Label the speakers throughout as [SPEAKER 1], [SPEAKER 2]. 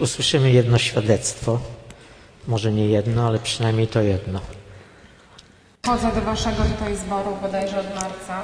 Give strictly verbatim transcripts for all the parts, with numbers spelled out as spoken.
[SPEAKER 1] usłyszymy jedno świadectwo. Może nie jedno, ale przynajmniej to jedno.
[SPEAKER 2] Chodzę do waszego tutaj zboru bodajże od marca.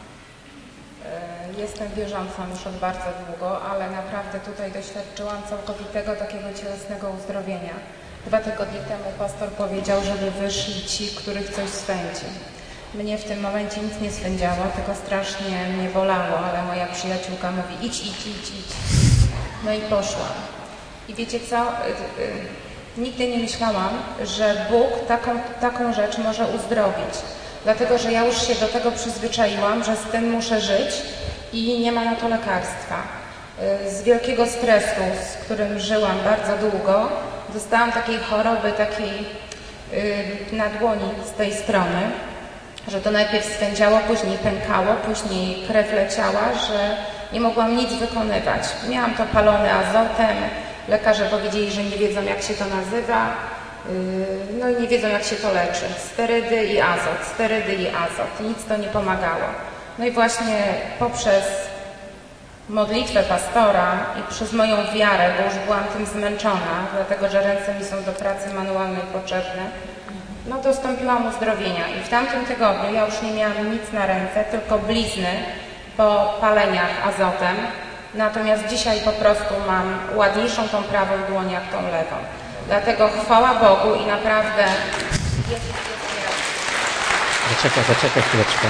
[SPEAKER 2] Jestem wierzącą już od bardzo długo, ale naprawdę tutaj doświadczyłam całkowitego takiego cielesnego uzdrowienia. Dwa tygodnie temu pastor powiedział, żeby wyszli ci, których coś swędzi. Mnie w tym momencie nic nie swędziało, tylko strasznie mnie bolało, ale moja przyjaciółka mówi idź, idź, idź, idź. No i poszłam. I wiecie co? Nigdy nie myślałam, że Bóg taką, taką rzecz może uzdrowić. Dlatego, że ja już się do tego przyzwyczaiłam, że z tym muszę żyć i nie ma na to lekarstwa. Z wielkiego stresu, z którym żyłam bardzo długo, dostałam takiej choroby, takiej na dłoni z tej strony, że to najpierw swędziało, później pękało, później krew leciała, że nie mogłam nic wykonywać. Miałam to palone azotem, lekarze powiedzieli, że nie wiedzą, jak się to nazywa, no i nie wiedzą, jak się to leczy. Sterydy i azot, sterydy i azot. Nic to nie pomagało. No i właśnie poprzez modlitwę pastora i przez moją wiarę, bo już byłam tym zmęczona, dlatego że ręce mi są do pracy manualnej potrzebne, no dostąpiłam uzdrowienia. I w tamtym tygodniu ja już nie miałam nic na ręce, tylko blizny po paleniach azotem. Natomiast dzisiaj po prostu mam ładniejszą tą prawą dłoń jak tą lewą. Dlatego chwała Bogu i naprawdę Jezus jest miłosierny.
[SPEAKER 1] Zaczekaj, zaczekaj chwileczkę.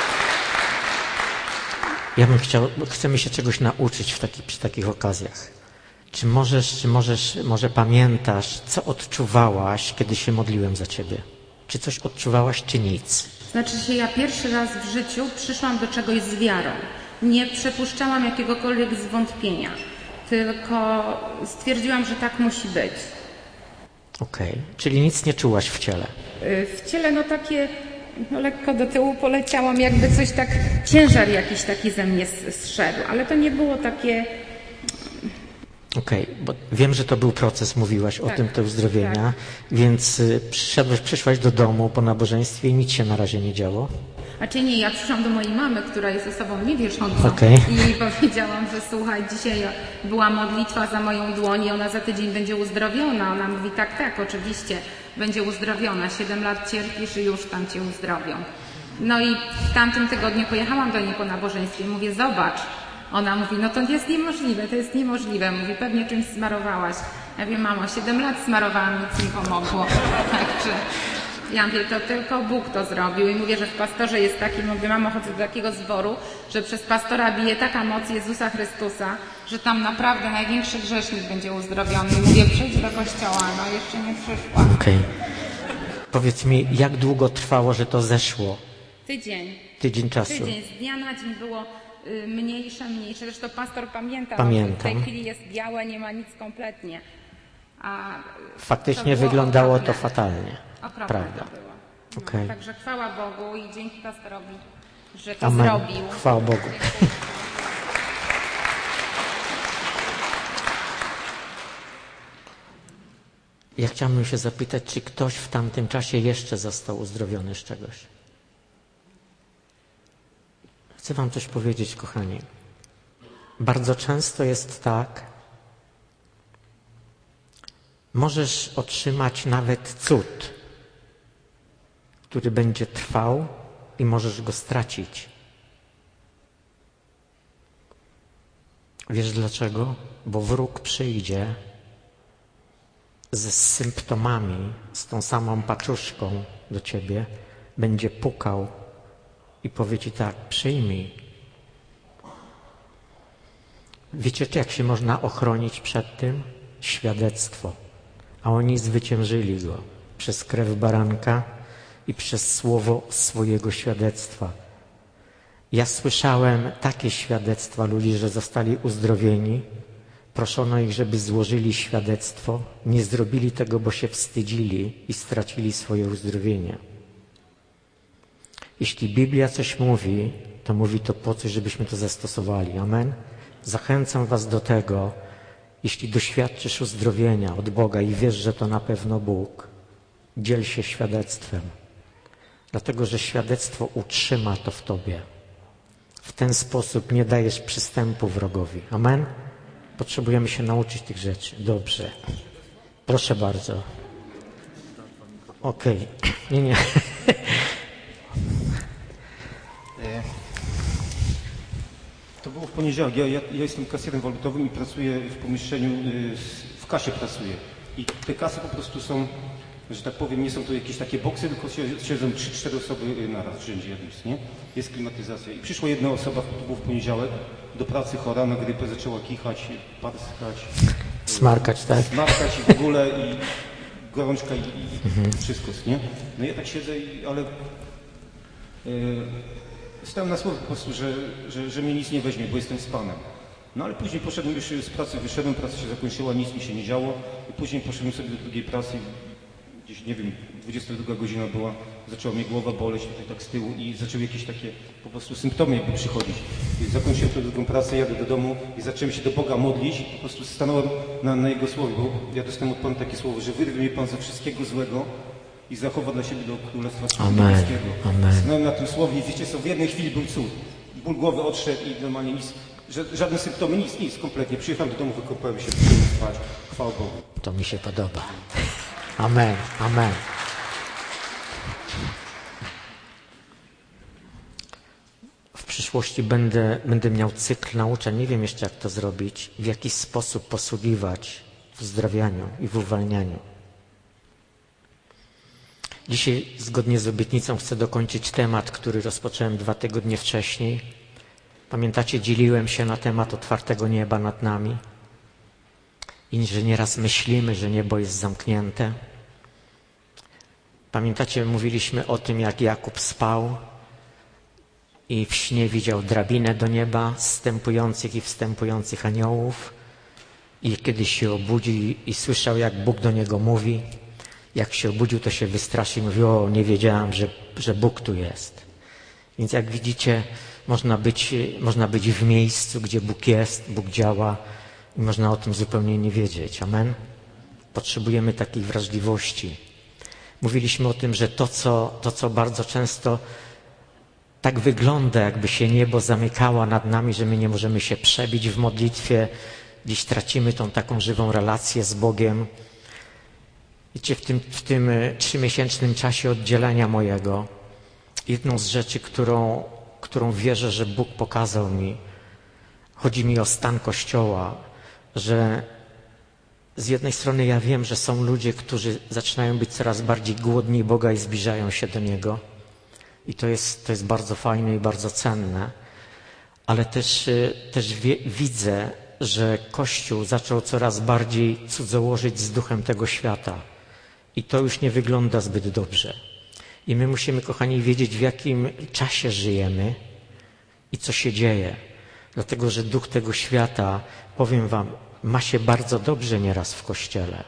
[SPEAKER 1] Ja bym chciał, chcemy się czegoś nauczyć w taki, przy takich okazjach. Czy możesz, czy możesz, może pamiętasz, co odczuwałaś, kiedy się modliłem za ciebie? Czy coś odczuwałaś, czy nic?
[SPEAKER 2] Znaczy się, ja pierwszy raz w życiu przyszłam do czegoś z wiarą. Nie przypuszczałam jakiegokolwiek zwątpienia, tylko stwierdziłam, że tak musi być.
[SPEAKER 1] Okej, okay. Czyli nic nie czułaś w ciele?
[SPEAKER 2] W ciele no takie, no lekko do tyłu poleciałam, jakby coś tak, ciężar jakiś taki ze mnie zszedł, ale to nie było takie...
[SPEAKER 1] Okej, okay, bo wiem, że to był proces, mówiłaś tak, o tym, te uzdrowienia, tak. Więc przyszedłeś, przyszłaś do domu po nabożeństwie i nic się na razie nie działo?
[SPEAKER 2] A czy nie, ja przyszłam do mojej mamy, która jest osobą niewierzącą
[SPEAKER 1] okay.
[SPEAKER 2] i powiedziałam, że słuchaj, dzisiaj była modlitwa za moją dłoń i ona za tydzień będzie uzdrowiona. Ona mówi, tak, tak, oczywiście będzie uzdrowiona. Siedem lat cierpisz i już tam cię uzdrowią. No i w tamtym tygodniu pojechałam do niej po nabożeństwie i mówię, zobacz. Ona mówi, no to jest niemożliwe, to jest niemożliwe. Mówi, pewnie czymś smarowałaś. Ja wiem, mamo, siedem lat smarowałam, nic nie pomogło. Także... Ja mówię, to tylko Bóg to zrobił i mówię, że w pastorze jest taki, mówię, mamo, chodzę do takiego zboru, że przez pastora bije taka moc Jezusa Chrystusa, że tam naprawdę największy grzesznik będzie uzdrowiony. I mówię, przyjdź do kościoła, no jeszcze nie przyszła.
[SPEAKER 1] Okej. Okay. Powiedz mi, jak długo trwało, że to zeszło?
[SPEAKER 2] Tydzień.
[SPEAKER 1] Tydzień czasu.
[SPEAKER 2] Tydzień. Z dnia na dzień było y, mniejsze, mniejsze. Zresztą pastor pamięta,
[SPEAKER 1] Pamiętam.
[SPEAKER 2] w tej chwili jest białe, nie ma nic kompletnie. A
[SPEAKER 1] faktycznie wyglądało okropne. To fatalnie.
[SPEAKER 2] Okropne
[SPEAKER 1] prawda.
[SPEAKER 2] To było. No,
[SPEAKER 1] okay.
[SPEAKER 2] Także chwała Bogu i dzięki pastorowi, że to
[SPEAKER 1] Amen.
[SPEAKER 2] zrobił.
[SPEAKER 1] Chwała Bogu. Ja chciałbym się zapytać, czy ktoś w tamtym czasie jeszcze został uzdrowiony z czegoś? Chcę wam coś powiedzieć, kochani. Bardzo często jest tak, możesz otrzymać nawet cud, który będzie trwał i możesz go stracić. Wiesz dlaczego? Bo wróg przyjdzie ze symptomami, z tą samą paczuszką do ciebie, będzie pukał i powie ci tak, przyjmij. Wiecie, jak się można ochronić przed tym? Świadectwo. A oni zwyciężyli go przez krew baranka i przez słowo swojego świadectwa. Ja słyszałem takie świadectwa ludzi, że zostali uzdrowieni. Proszono ich, żeby złożyli świadectwo. Nie zrobili tego, bo się wstydzili i stracili swoje uzdrowienie. Jeśli Biblia coś mówi, to mówi to po coś, żebyśmy to zastosowali. Amen? Zachęcam was do tego, jeśli doświadczysz uzdrowienia od Boga i wiesz, że to na pewno Bóg, dziel się świadectwem. Dlatego, że świadectwo utrzyma to w tobie. W ten sposób nie dajesz przystępu wrogowi. Amen? Potrzebujemy się nauczyć tych rzeczy. Dobrze. Proszę bardzo. Okej. Okay. Nie, nie.
[SPEAKER 3] To było w poniedziałek. Ja, ja, ja jestem kasjerem walutowym i pracuję w pomieszczeniu, w kasie pracuję. I te kasy po prostu są, że tak powiem, nie są to jakieś takie boksy, tylko siedzą trzy cztery osoby naraz w rzędzie jakimś, nie? Jest klimatyzacja. I przyszła jedna osoba, to było w poniedziałek, do pracy chora na grypę, zaczęła kichać, parskać.
[SPEAKER 1] Smarkać, tak?
[SPEAKER 3] Smarkać i w ogóle, i gorączka, i, i mhm. wszystko, nie? No ja tak siedzę, i, ale... Yy, Stałem na słowo po prostu, że, że, że mnie nic nie weźmie, bo jestem z Panem. No ale później poszedłem już z pracy, wyszedłem, praca się zakończyła, nic mi się nie działo. I później poszedłem sobie do drugiej pracy, gdzieś, nie wiem, dwudziesta druga godzina była, zaczęła mnie głowa boleć tutaj tak z tyłu i zaczęły jakieś takie po prostu symptomy jakby przychodzić. I zakończyłem tę drugą pracę, jadę do domu i zacząłem się do Boga modlić i po prostu stanąłem na, na Jego słowie, bo ja dostałem od Pana takie słowo, że wyrwie mnie Pan ze wszystkiego złego i zachowa dla siebie do Królestwa Niebieskiego. Stanąłem na tym słowie i wiecie co, w jednej chwili był cud. Ból głowy odszedł i normalnie nic, żadne symptomy, nic, nic, kompletnie. Przyjechałem do domu, wykąpałem się, przyjechałem spać. Chwała Bogu.
[SPEAKER 1] To mi się podoba. Amen, amen. W przyszłości będę, będę miał cykl nauczania. Nie wiem jeszcze, jak to zrobić, w jaki sposób posługiwać w uzdrawianiu i w uwalnianiu. Dzisiaj, zgodnie z obietnicą, chcę dokończyć temat, który rozpocząłem dwa tygodnie wcześniej. Pamiętacie, dzieliłem się na temat otwartego nieba nad nami i że nieraz myślimy, że niebo jest zamknięte. Pamiętacie, mówiliśmy o tym, jak Jakub spał i w śnie widział drabinę do nieba, zstępujących i wstępujących aniołów. I kiedy się obudził i słyszał, jak Bóg do niego mówi, jak się obudził, to się wystraszył i mówił: o, nie wiedziałem, że, że Bóg tu jest. Więc jak widzicie, można być, można być w miejscu, gdzie Bóg jest, Bóg działa i można o tym zupełnie nie wiedzieć. Amen? Potrzebujemy takiej wrażliwości. Mówiliśmy o tym, że to, co, to, co bardzo często tak wygląda, jakby się niebo zamykało nad nami, że my nie możemy się przebić w modlitwie, dziś tracimy tą taką żywą relację z Bogiem. Wiecie, w tym, w tym trzymiesięcznym czasie oddzielenia mojego, jedną z rzeczy, którą, którą wierzę, że Bóg pokazał mi, chodzi mi o stan Kościoła, że z jednej strony ja wiem, że są ludzie, którzy zaczynają być coraz bardziej głodni Boga i zbliżają się do Niego. I to jest, to jest bardzo fajne i bardzo cenne. Ale też, też wie, widzę, że Kościół zaczął coraz bardziej cudzołożyć z duchem tego świata. I to już nie wygląda zbyt dobrze. I my musimy, kochani, wiedzieć, w jakim czasie żyjemy i co się dzieje. Dlatego, że duch tego świata, powiem wam, ma się bardzo dobrze nieraz w Kościele.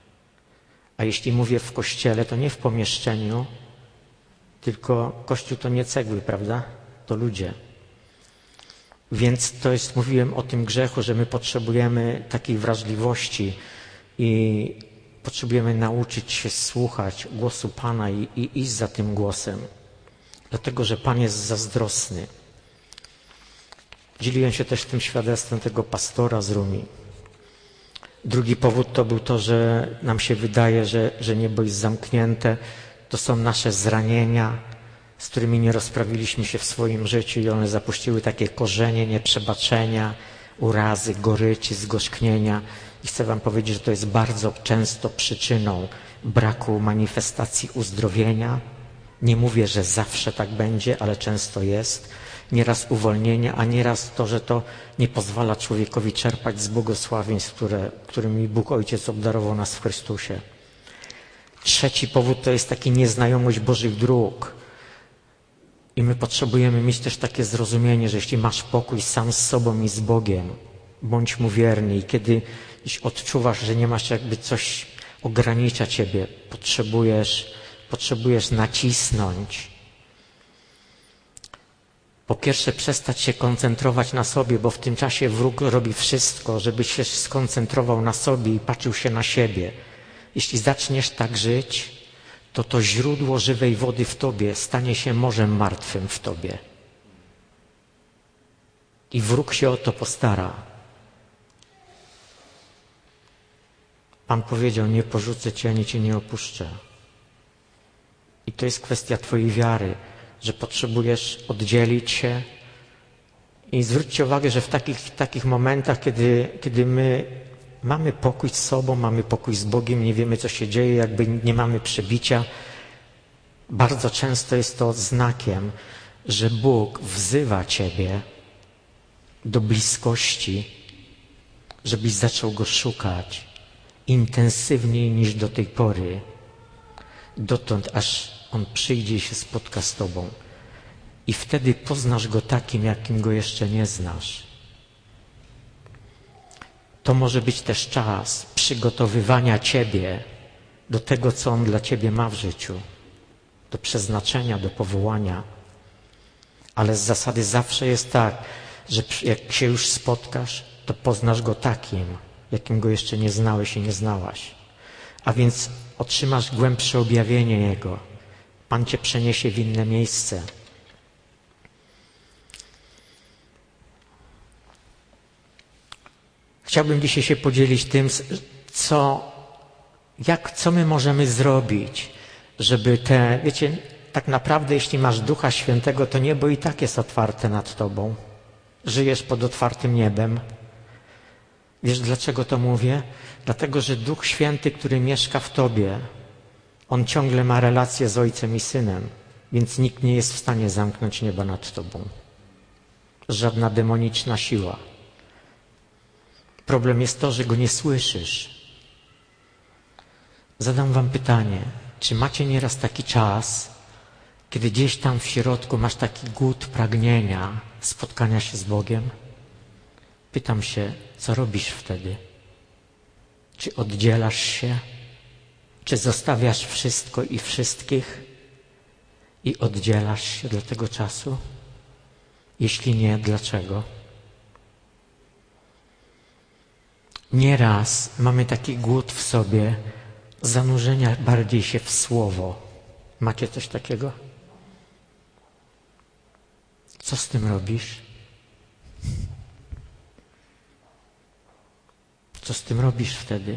[SPEAKER 1] A jeśli mówię w Kościele, to nie w pomieszczeniu, tylko Kościół to nie cegły, prawda? To ludzie. Więc to jest, mówiłem o tym grzechu, że my potrzebujemy takiej wrażliwości i potrzebujemy nauczyć się słuchać głosu Pana i, i iść za tym głosem. Dlatego, że Pan jest zazdrosny. Dzieliłem się też tym świadectwem tego pastora z Rumi. Drugi powód to był to, że nam się wydaje, że, że niebo jest zamknięte. To są nasze zranienia, z którymi nie rozprawiliśmy się w swoim życiu i one zapuściły takie korzenie nieprzebaczenia, urazy, goryczy, zgorzknienia. I chcę wam powiedzieć, że to jest bardzo często przyczyną braku manifestacji uzdrowienia. Nie mówię, że zawsze tak będzie, ale często jest. Nieraz uwolnienie, a nieraz to, że to nie pozwala człowiekowi czerpać z błogosławieństw, które, którymi Bóg Ojciec obdarował nas w Chrystusie. Trzeci powód to jest taka nieznajomość Bożych dróg. I my potrzebujemy mieć też takie zrozumienie, że jeśli masz pokój sam z sobą i z Bogiem, bądź mu wierny. I kiedy odczuwasz, że nie masz jakby coś ogranicza ciebie, potrzebujesz, potrzebujesz nacisnąć. Po pierwsze, przestać się koncentrować na sobie, bo w tym czasie wróg robi wszystko, żebyś się skoncentrował na sobie i patrzył się na siebie. Jeśli zaczniesz tak żyć, to to źródło żywej wody w tobie stanie się morzem martwym w tobie. I wróg się o to postara. Pan powiedział, nie porzucę Cię, ani Cię nie opuszczę. I to jest kwestia Twojej wiary, że potrzebujesz oddzielić się. I zwróćcie uwagę, że w takich, takich momentach, kiedy, kiedy my mamy pokój z sobą, mamy pokój z Bogiem, nie wiemy, co się dzieje, jakby nie mamy przebicia, bardzo często jest to znakiem, że Bóg wzywa Ciebie do bliskości, żebyś zaczął Go szukać intensywniej niż do tej pory, dotąd, aż On przyjdzie i się spotka z Tobą. I wtedy poznasz Go takim, jakim Go jeszcze nie znasz. To może być też czas przygotowywania Ciebie do tego, co On dla Ciebie ma w życiu, do przeznaczenia, do powołania. Ale z zasady zawsze jest tak, że jak się już spotkasz, to poznasz Go takim, jakim Go jeszcze nie znałeś i nie znałaś. A więc otrzymasz głębsze objawienie Jego. Pan Cię przeniesie w inne miejsce. Chciałbym dzisiaj się podzielić tym, co, jak, co my możemy zrobić, żeby te, wiecie, tak naprawdę jeśli masz Ducha Świętego, to niebo i tak jest otwarte nad Tobą. Żyjesz pod otwartym niebem. Wiesz, dlaczego to mówię? Dlatego, że Duch Święty, który mieszka w Tobie, On ciągle ma relację z Ojcem i Synem, więc nikt nie jest w stanie zamknąć nieba nad Tobą. Żadna demoniczna siła. Problem jest to, że Go nie słyszysz. Zadam Wam pytanie, czy macie nieraz taki czas, kiedy gdzieś tam w środku masz taki głód pragnienia spotkania się z Bogiem? Pytam się, co robisz wtedy? Czy oddzielasz się? Czy zostawiasz wszystko i wszystkich i oddzielasz się dla tego czasu? Jeśli nie, dlaczego? Nieraz mamy taki głód w sobie zanurzenia bardziej się w Słowo. Macie coś takiego? Co z tym robisz? Co z tym robisz wtedy?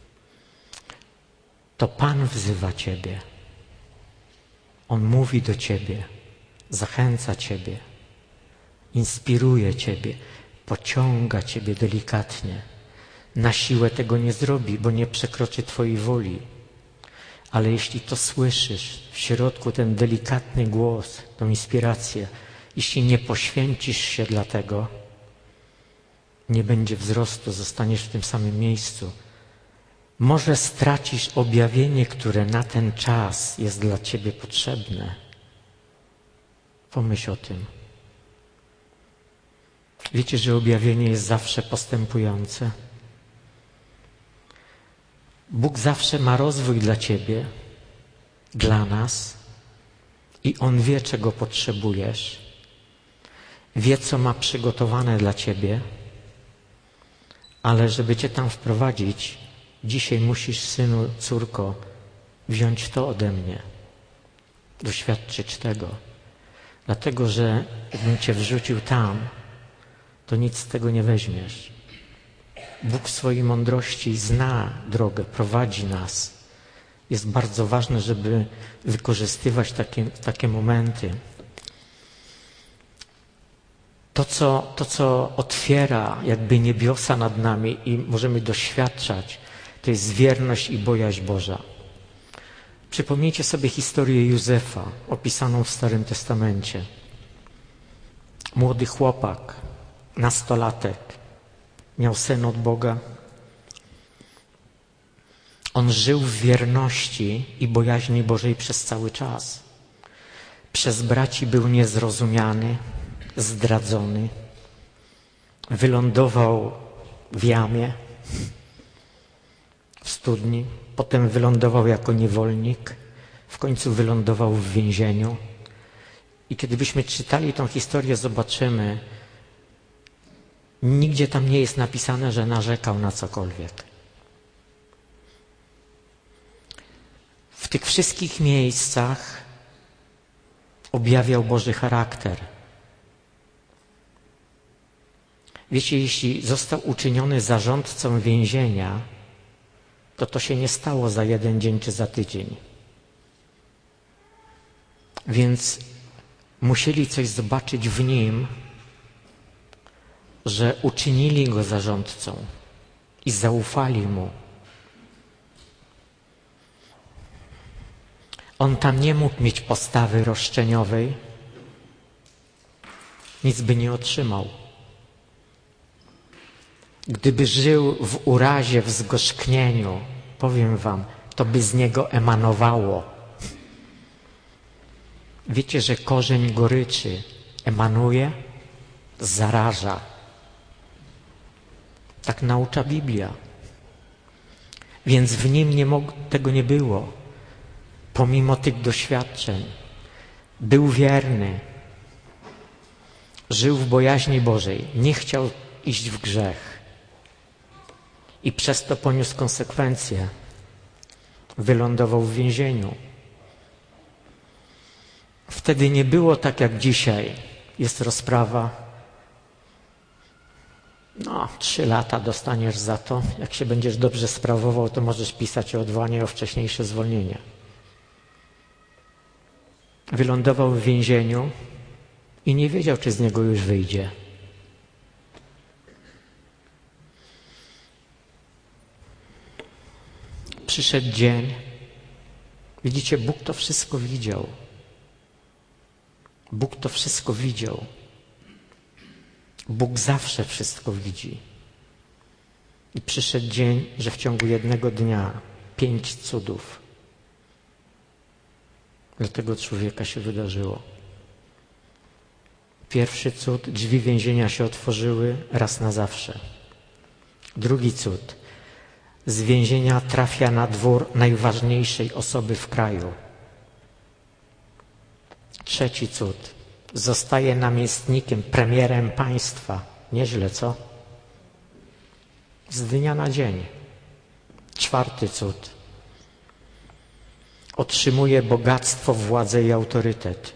[SPEAKER 1] To Pan wzywa Ciebie. On mówi do Ciebie, zachęca Ciebie, inspiruje Ciebie, pociąga Ciebie delikatnie. Na siłę tego nie zrobi, bo nie przekroczy Twojej woli. Ale jeśli to słyszysz w środku, ten delikatny głos, tą inspirację, jeśli nie poświęcisz się dla tego, nie będzie wzrostu, zostaniesz w tym samym miejscu. Może stracisz objawienie, które na ten czas jest dla Ciebie potrzebne. Pomyśl o tym. Wiecie, że objawienie jest zawsze postępujące? Bóg zawsze ma rozwój dla Ciebie, dla nas i On wie, czego potrzebujesz. Wie, co ma przygotowane dla Ciebie, ale żeby Cię tam wprowadzić, dzisiaj musisz, synu, córko, wziąć to ode mnie, doświadczyć tego. Dlatego, że gdybym Cię wrzucił tam, to nic z tego nie weźmiesz. Bóg w swojej mądrości zna drogę, prowadzi nas. Jest bardzo ważne, żeby wykorzystywać takie, takie momenty. To co, to, co otwiera jakby niebiosa nad nami i możemy doświadczać, to jest wierność i bojaźń Boża. Przypomnijcie sobie historię Józefa, opisaną w Starym Testamencie. Młody chłopak, nastolatek, miał sen od Boga. On żył w wierności i bojaźni Bożej przez cały czas. Przez braci był niezrozumiany, zdradzony. Wylądował w jamie, w studni. Potem wylądował jako niewolnik. W końcu wylądował w więzieniu. I kiedy byśmy czytali tą historię, zobaczymy, nigdzie tam nie jest napisane, że narzekał na cokolwiek. W tych wszystkich miejscach objawiał Boży charakter. Wiecie, jeśli został uczyniony zarządcą więzienia, to to się nie stało za jeden dzień czy za tydzień. Więc musieli coś zobaczyć w nim, że uczynili go zarządcą i zaufali mu. On tam nie mógł mieć postawy roszczeniowej, nic by nie otrzymał. Gdyby żył w urazie, w zgorzknieniu, powiem wam, to by z niego emanowało. Wiecie, że korzeń goryczy emanuje, zaraża. Tak naucza Biblia. Więc w nim nie mog- tego nie było. Pomimo tych doświadczeń był wierny. Żył w bojaźni Bożej. Nie chciał iść w grzech. I przez to poniósł konsekwencje. Wylądował w więzieniu. Wtedy nie było tak jak dzisiaj. Jest rozprawa. No, trzy lata dostaniesz za to. Jak się będziesz dobrze sprawował, to możesz pisać o odwołanie, o wcześniejsze zwolnienie. Wylądował w więzieniu i nie wiedział, czy z niego już wyjdzie. Przyszedł dzień. Widzicie, Bóg to wszystko widział. Bóg to wszystko widział. Bóg zawsze wszystko widzi. I przyszedł dzień, że w ciągu jednego dnia pięć cudów dla tego człowieka się wydarzyło. Pierwszy cud, drzwi więzienia się otworzyły raz na zawsze. Drugi cud, z więzienia trafia na dwór najważniejszej osoby w kraju. Trzeci cud, zostaje namiestnikiem, premierem państwa. Nieźle, co? Z dnia na dzień. Czwarty cud, otrzymuje bogactwo, władzę i autorytet.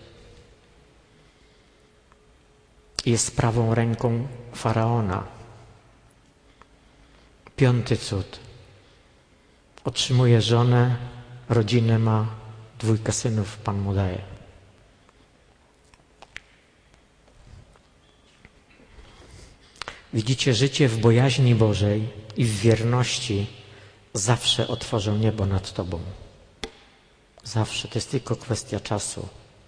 [SPEAKER 1] Jest prawą ręką faraona. Piąty cud. Otrzymuje żonę, rodzinę ma, dwójkę synów Pan mu daje. Widzicie, życie w bojaźni Bożej i w wierności zawsze otworzą niebo nad tobą. Zawsze. To jest tylko kwestia czasu.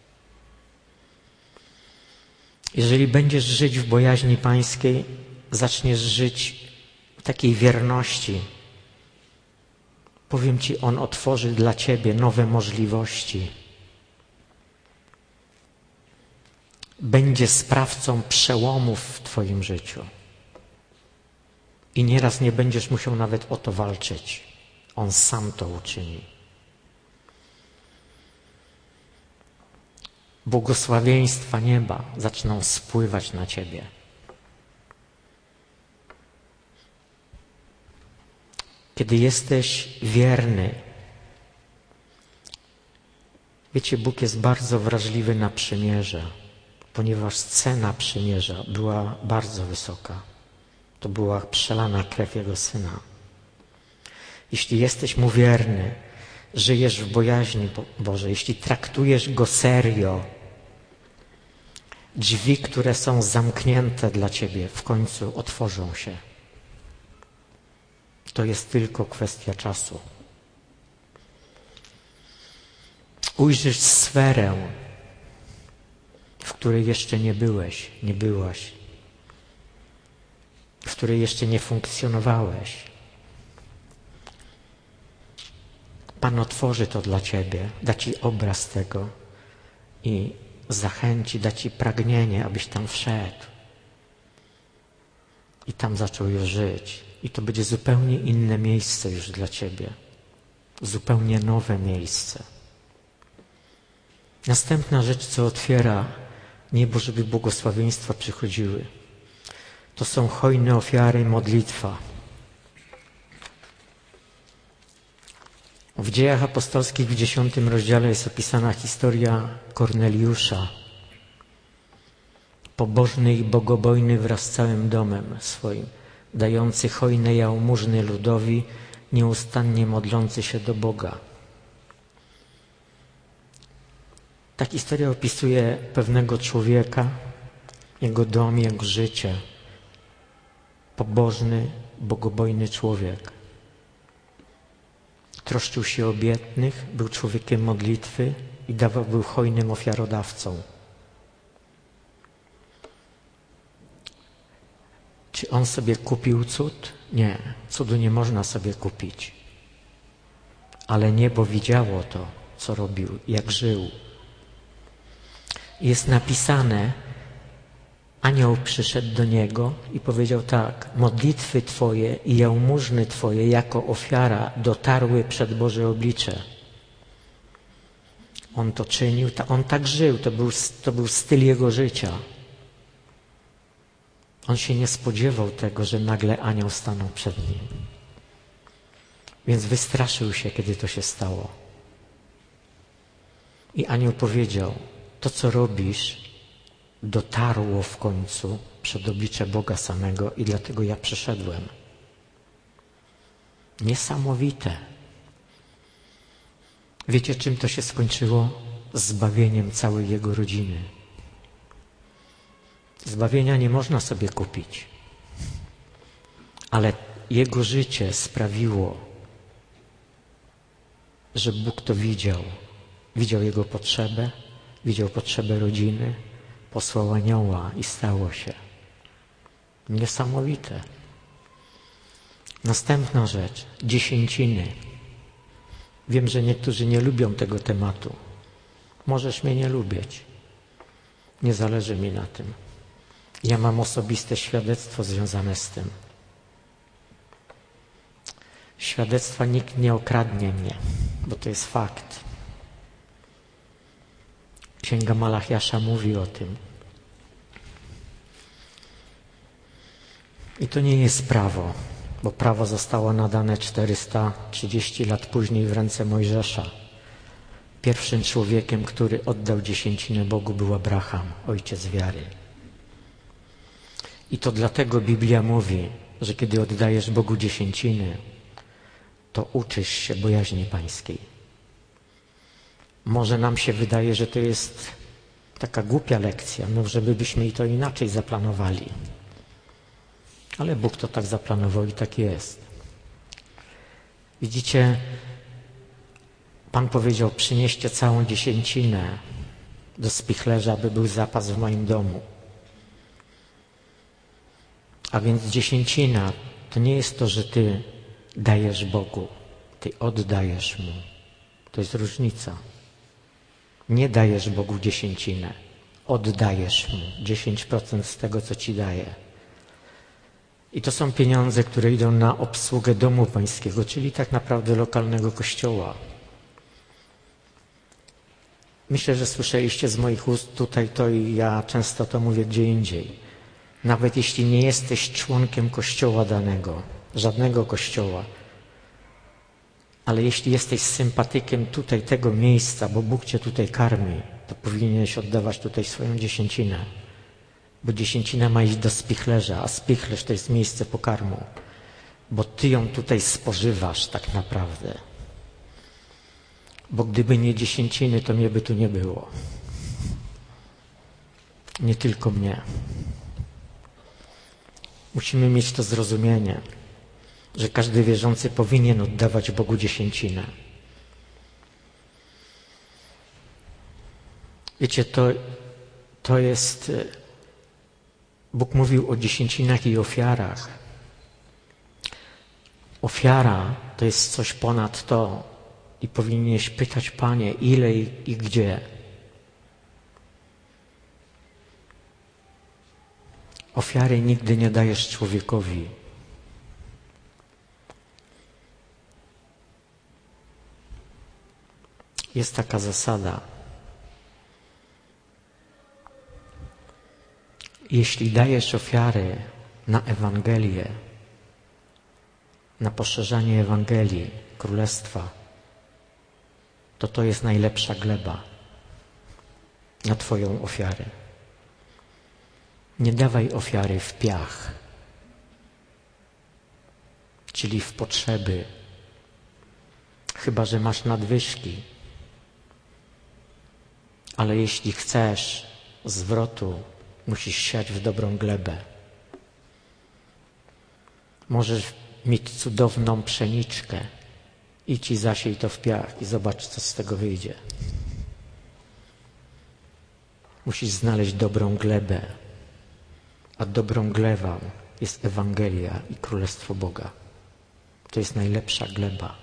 [SPEAKER 1] Jeżeli będziesz żyć w bojaźni Pańskiej, zaczniesz żyć w takiej wierności. Powiem Ci, On otworzy dla Ciebie nowe możliwości. Będzie sprawcą przełomów w Twoim życiu. I nieraz nie będziesz musiał nawet o to walczyć. On sam to uczyni. Błogosławieństwa nieba zaczną spływać na Ciebie. Kiedy jesteś wierny, wiecie, Bóg jest bardzo wrażliwy na przymierze, ponieważ cena przymierza była bardzo wysoka. To była przelana krew Jego Syna. Jeśli jesteś Mu wierny, żyjesz w bojaźni Bożej, jeśli traktujesz Go serio, drzwi, które są zamknięte dla Ciebie, w końcu otworzą się. To jest tylko kwestia czasu. Ujrzysz sferę, w której jeszcze nie byłeś, nie byłaś, w której jeszcze nie funkcjonowałeś. Pan otworzy to dla Ciebie, da Ci obraz tego i zachęci, da Ci pragnienie, abyś tam wszedł i tam zaczął już żyć. I to będzie zupełnie inne miejsce już dla Ciebie. Zupełnie nowe miejsce. Następna rzecz, co otwiera niebo, żeby błogosławieństwa przychodziły, to są hojne ofiary i modlitwa. W Dziejach Apostolskich w dziesiątym rozdziale jest opisana historia Korneliusza. Pobożny i bogobojny wraz z całym domem swoim, dający hojne jałmużny ludowi nieustannie modlący się do Boga. Ta historia opisuje pewnego człowieka, jego dom, jego życie. Pobożny, bogobojny człowiek. Troszczył się o biednych, był człowiekiem modlitwy i dawał, był hojnym ofiarodawcą. Czy on sobie kupił cud? Nie, cudu nie można sobie kupić. Ale niebo widziało to, co robił, jak żył. Jest napisane, anioł przyszedł do niego i powiedział tak: modlitwy Twoje i jałmużny Twoje jako ofiara dotarły przed Boże oblicze. On to czynił, on tak żył, to był, to był styl jego życia. On się nie spodziewał tego, że nagle anioł stanął przed nim. Więc wystraszył się, kiedy to się stało. I anioł powiedział: to, co robisz, dotarło w końcu przed oblicze Boga samego i dlatego ja przyszedłem. Niesamowite. Wiecie, czym to się skończyło? Zbawieniem całej jego rodziny. Zbawienia nie można sobie kupić. Ale jego życie sprawiło, że Bóg to widział. Widział jego potrzebę, widział potrzebę rodziny, posłał anioła i stało się. Niesamowite. Następna rzecz, dziesięciny. Wiem, że niektórzy nie lubią tego tematu. Możesz mnie nie lubić. Nie zależy mi na tym. Ja mam osobiste świadectwo związane z tym. Świadectwa nikt nie okradnie mnie, bo to jest fakt. Księga Malachiasza mówi o tym. I to nie jest prawo, bo prawo zostało nadane czterysta trzydzieści lat później w ręce Mojżesza. Pierwszym człowiekiem, który oddał dziesięcinę Bogu, był Abraham, ojciec wiary. I to dlatego Biblia mówi, że kiedy oddajesz Bogu dziesięciny, to uczysz się bojaźni pańskiej. Może nam się wydaje, że to jest taka głupia lekcja, no żeby byśmy i to inaczej zaplanowali. Ale Bóg to tak zaplanował i tak jest. Widzicie, Pan powiedział: przynieście całą dziesięcinę do spichlerza, aby był zapas w moim domu. A więc dziesięcina to nie jest to, że ty dajesz Bogu, ty oddajesz Mu. To jest różnica. Nie dajesz Bogu dziesięcinę, oddajesz Mu dziesięć procent z tego, co Ci daje. I to są pieniądze, które idą na obsługę domu pańskiego, czyli tak naprawdę lokalnego kościoła. Myślę, że słyszeliście z moich ust tutaj to i ja często to mówię gdzie indziej. Nawet jeśli nie jesteś członkiem kościoła danego, żadnego kościoła, ale jeśli jesteś sympatykiem tutaj tego miejsca, bo Bóg Cię tutaj karmi, to powinieneś oddawać tutaj swoją dziesięcinę. Bo dziesięcina ma iść do spichlerza, a spichlerz to jest miejsce pokarmu. Bo Ty ją tutaj spożywasz tak naprawdę. Bo gdyby nie dziesięciny, to mnie by tu nie było. Nie tylko mnie. Musimy mieć to zrozumienie, że każdy wierzący powinien oddawać Bogu dziesięcinę. Wiecie, to, to jest... Bóg mówił o dziesięcinach i ofiarach. Ofiara to jest coś ponad to i powinieneś pytać: Panie, ile i, i gdzie? Ofiary nigdy nie dajesz człowiekowi. Jest taka zasada. Jeśli dajesz ofiary na Ewangelię, na poszerzanie Ewangelii, Królestwa, to to jest najlepsza gleba na Twoją ofiarę. Nie dawaj ofiary w piach, czyli w potrzeby, chyba że masz nadwyżki. Ale jeśli chcesz zwrotu, musisz siać w dobrą glebę. Możesz mieć cudowną pszeniczkę. Idź i zasiej to w piach i zobacz, co z tego wyjdzie. Musisz znaleźć dobrą glebę. A dobrą glebą jest Ewangelia i Królestwo Boga. To jest najlepsza gleba.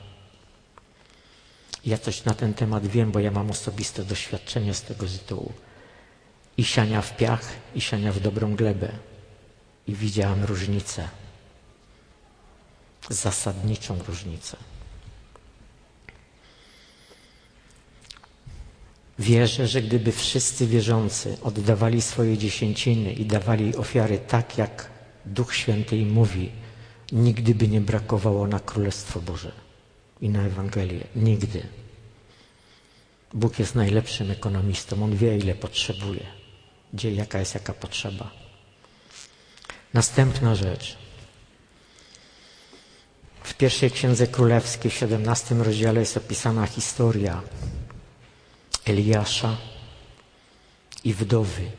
[SPEAKER 1] Ja coś na ten temat wiem, bo ja mam osobiste doświadczenie z tego tytułu. I siania w piach, i siania w dobrą glebę. I widziałem różnicę. Zasadniczą różnicę. Wierzę, że gdyby wszyscy wierzący oddawali swoje dziesięciny i dawali ofiary tak, jak Duch Święty im mówi, nigdy by nie brakowało na Królestwo Boże i na Ewangelię. Nigdy. Bóg jest najlepszym ekonomistą. On wie, ile potrzebuje. Gdzie, jaka jest jaka potrzeba. Następna rzecz. W pierwszej Księdze Królewskiej, w siedemnastym rozdziale jest opisana historia Eliasza i wdowy.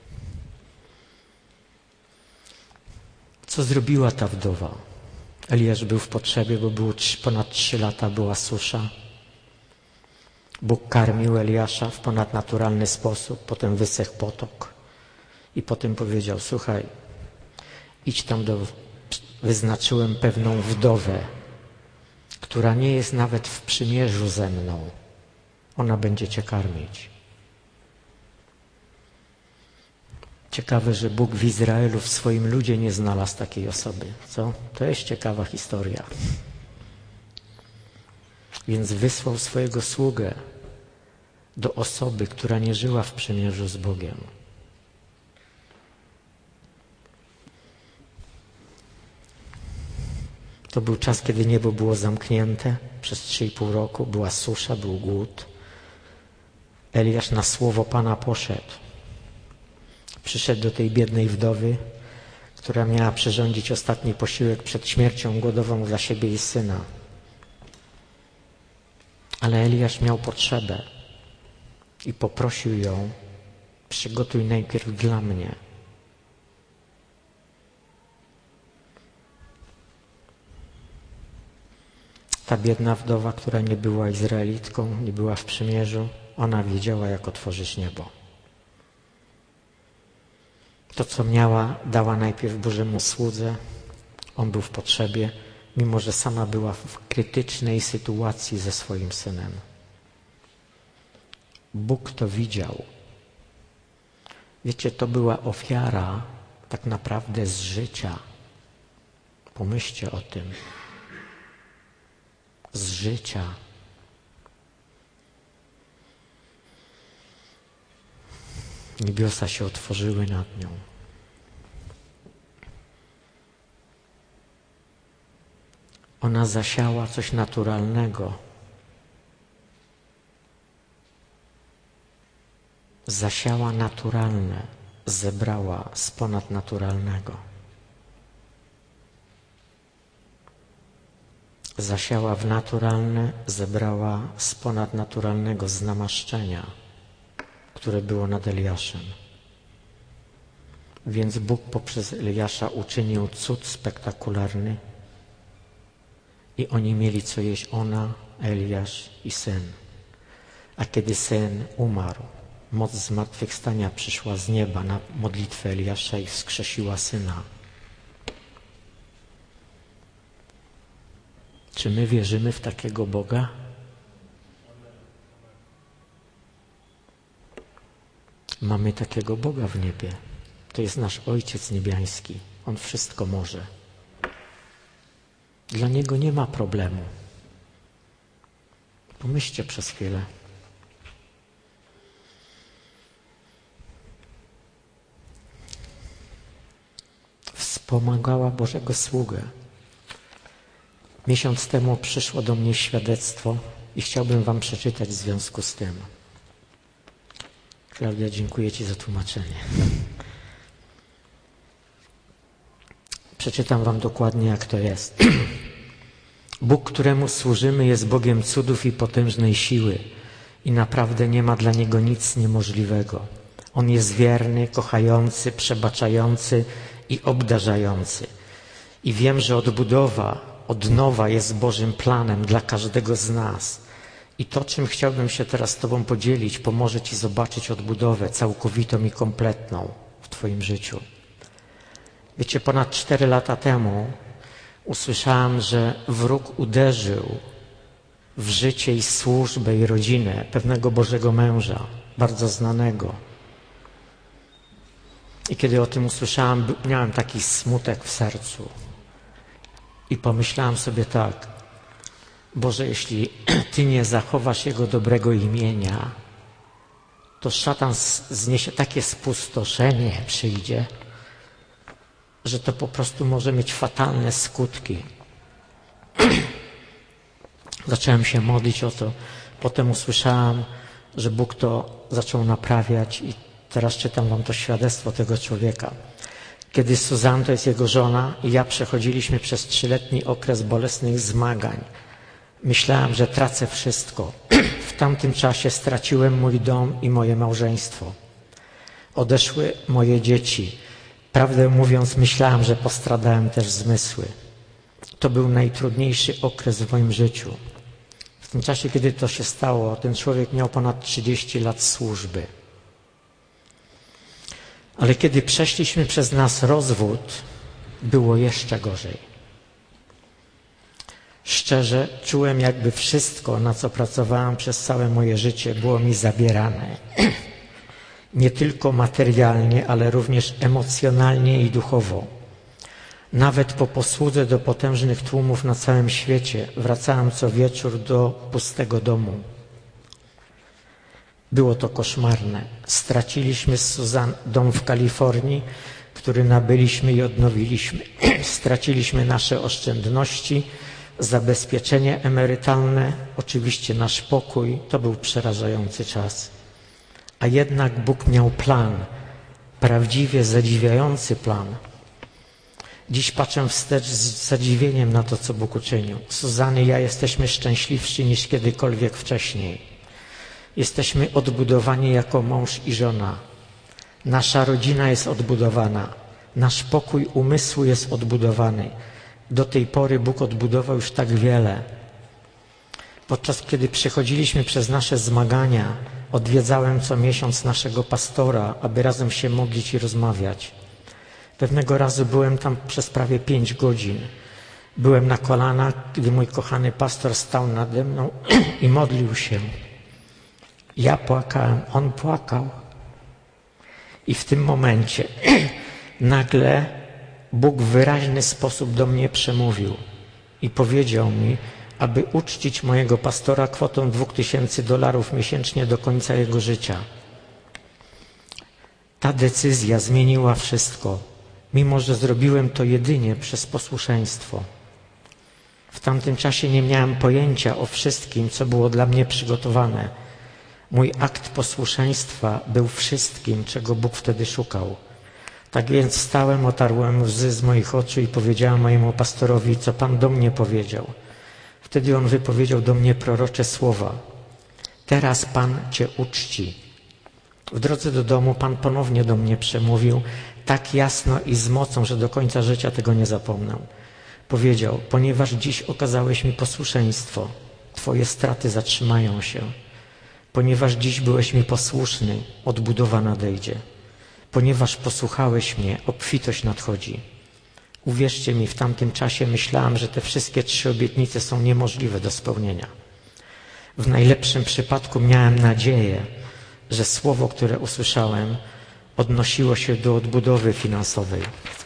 [SPEAKER 1] Co zrobiła ta wdowa? Eliasz był w potrzebie, bo było ponad trzy lata była susza. Bóg karmił Eliasza w ponadnaturalny sposób, potem wysechł potok i potem powiedział: słuchaj, idź tam do... Wyznaczyłem pewną wdowę, która nie jest nawet w przymierzu ze mną. Ona będzie cię karmić. Ciekawe, że Bóg w Izraelu w swoim ludzie nie znalazł takiej osoby. Co? To jest ciekawa historia. Więc wysłał swojego sługę do osoby, która nie żyła w przymierzu z Bogiem. To był czas, kiedy niebo było zamknięte przez trzy i pół roku. Była susza, był głód. Eliasz na słowo Pana poszedł. Przyszedł do tej biednej wdowy, która miała przyrządzić ostatni posiłek przed śmiercią głodową dla siebie i syna. Ale Eliasz miał potrzebę i poprosił ją: przygotuj najpierw dla mnie. Ta biedna wdowa, która nie była Izraelitką, nie była w przymierzu, ona wiedziała, jak otworzyć niebo. To, co miała, dała najpierw Bożemu słudze. On był w potrzebie, mimo że sama była w krytycznej sytuacji ze swoim synem. Bóg to widział. Wiecie, to była ofiara tak naprawdę z życia. Pomyślcie o tym. Z życia. Niebiosa się otworzyły nad nią. Ona zasiała coś naturalnego. Zasiała naturalne, zebrała z ponadnaturalnego. Zasiała w naturalne, zebrała z ponadnaturalnego, z namaszczenia, które było nad Eliaszem. Więc Bóg poprzez Eliasza uczynił cud spektakularny i oni mieli co jeść, ona, Eliasz i syn. A kiedy syn umarł, moc zmartwychwstania przyszła z nieba na modlitwę Eliasza i wskrzesiła syna. Czy my wierzymy w takiego Boga? Mamy takiego Boga w niebie. To jest nasz Ojciec Niebiański. On wszystko może. Dla Niego nie ma problemu. Pomyślcie przez chwilę. Wspomagała Bożego sługę. Miesiąc temu przyszło do mnie świadectwo i chciałbym wam przeczytać w związku z tym. Klaudia, dziękuję ci za tłumaczenie. Przeczytam wam dokładnie, jak to jest. Bóg, któremu służymy, jest Bogiem cudów i potężnej siły i naprawdę nie ma dla Niego nic niemożliwego. On jest wierny, kochający, przebaczający i obdarzający. I wiem, że odbudowa, odnowa jest Bożym planem dla każdego z nas. I to, czym chciałbym się teraz z Tobą podzielić, pomoże Ci zobaczyć odbudowę całkowitą i kompletną w Twoim życiu. Wiecie, ponad cztery lata temu usłyszałem, że wróg uderzył w życie i służbę i rodzinę pewnego Bożego męża, bardzo znanego. I kiedy o tym usłyszałem, miałem taki smutek w sercu. I pomyślałem sobie tak: Boże, jeśli Ty nie zachowasz Jego dobrego imienia, to szatan zniesie takie spustoszenie, przyjdzie, że to po prostu może mieć fatalne skutki. Zacząłem się modlić o to. Potem usłyszałem, że Bóg to zaczął naprawiać i teraz czytam wam to świadectwo tego człowieka. Kiedy Suzanne, to jest jego żona, i ja przechodziliśmy przez trzyletni okres bolesnych zmagań, myślałem, że tracę wszystko. W tamtym czasie straciłem mój dom i moje małżeństwo. Odeszły moje dzieci. Prawdę mówiąc, myślałem, że postradałem też zmysły. To był najtrudniejszy okres w moim życiu. W tym czasie, kiedy to się stało, ten człowiek miał ponad trzydzieści lat służby. Ale kiedy przeszliśmy przez nas rozwód, było jeszcze gorzej. Szczerze czułem, jakby wszystko, na co pracowałem przez całe moje życie, było mi zabierane. Nie tylko materialnie, ale również emocjonalnie i duchowo. Nawet po posłudze do potężnych tłumów na całym świecie wracałem co wieczór do pustego domu. Było to koszmarne. Straciliśmy z Suzanne dom w Kalifornii, który nabyliśmy i odnowiliśmy. Straciliśmy nasze oszczędności, zabezpieczenie emerytalne, oczywiście nasz pokój. To był przerażający czas. A jednak Bóg miał plan, prawdziwie zadziwiający plan. Dziś patrzę wstecz z zadziwieniem na to, co Bóg uczynił. Suzanne i ja jesteśmy szczęśliwsi niż kiedykolwiek wcześniej. Jesteśmy odbudowani jako mąż i żona. Nasza rodzina jest odbudowana. Nasz pokój umysłu jest odbudowany. Do tej pory Bóg odbudował już tak wiele. Podczas kiedy przechodziliśmy przez nasze zmagania, odwiedzałem co miesiąc naszego pastora, aby razem się modlić i rozmawiać. Pewnego razu byłem tam przez prawie pięć godzin. Byłem na kolanach, gdy mój kochany pastor stał nade mną i modlił się. Ja płakałem, on płakał. I w tym momencie nagle Bóg w wyraźny sposób do mnie przemówił i powiedział mi, aby uczcić mojego pastora kwotą dwóch tysięcy dolarów miesięcznie do końca jego życia. Ta decyzja zmieniła wszystko, mimo że zrobiłem to jedynie przez posłuszeństwo. W tamtym czasie nie miałem pojęcia o wszystkim, co było dla mnie przygotowane. Mój akt posłuszeństwa był wszystkim, czego Bóg wtedy szukał. Tak więc stałem, otarłem łzy z moich oczu i powiedziałem mojemu pastorowi, co Pan do mnie powiedział. Wtedy on wypowiedział do mnie prorocze słowa. Teraz Pan Cię uczci. W drodze do domu Pan ponownie do mnie przemówił tak jasno i z mocą, że do końca życia tego nie zapomnę. Powiedział, ponieważ dziś okazałeś mi posłuszeństwo, Twoje straty zatrzymają się. Ponieważ dziś byłeś mi posłuszny, odbudowa nadejdzie. Ponieważ posłuchałeś mnie, obfitość nadchodzi. Uwierzcie mi, w tamtym czasie myślałem, że te wszystkie trzy obietnice są niemożliwe do spełnienia. W najlepszym przypadku miałem nadzieję, że słowo, które usłyszałem, odnosiło się do odbudowy finansowej.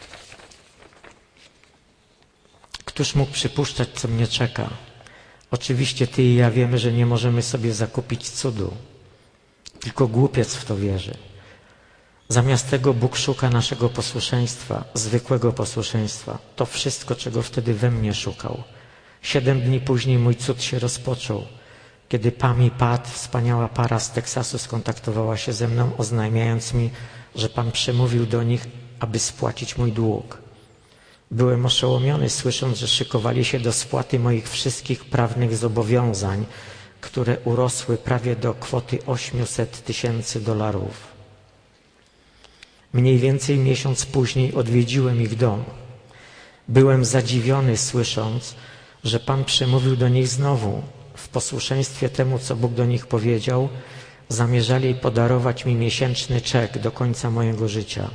[SPEAKER 1] Któż mógł przypuszczać, co mnie czeka? Oczywiście ty i ja wiemy, że nie możemy sobie zakupić cudu. Tylko głupiec w to wierzy. Zamiast tego Bóg szuka naszego posłuszeństwa, zwykłego posłuszeństwa. To wszystko, czego wtedy we mnie szukał. Siedem dni później mój cud się rozpoczął, kiedy Pam i Pat, wspaniała para z Teksasu, skontaktowała się ze mną, oznajmiając mi, że Pan przemówił do nich, aby spłacić mój dług. Byłem oszołomiony, słysząc, że szykowali się do spłaty moich wszystkich prawnych zobowiązań, które urosły prawie do kwoty osiemset tysięcy dolarów. Mniej więcej miesiąc później odwiedziłem ich dom. Byłem zadziwiony, słysząc, że Pan przemówił do nich znowu. W posłuszeństwie temu, co Bóg do nich powiedział, zamierzali podarować mi miesięczny czek do końca mojego życia.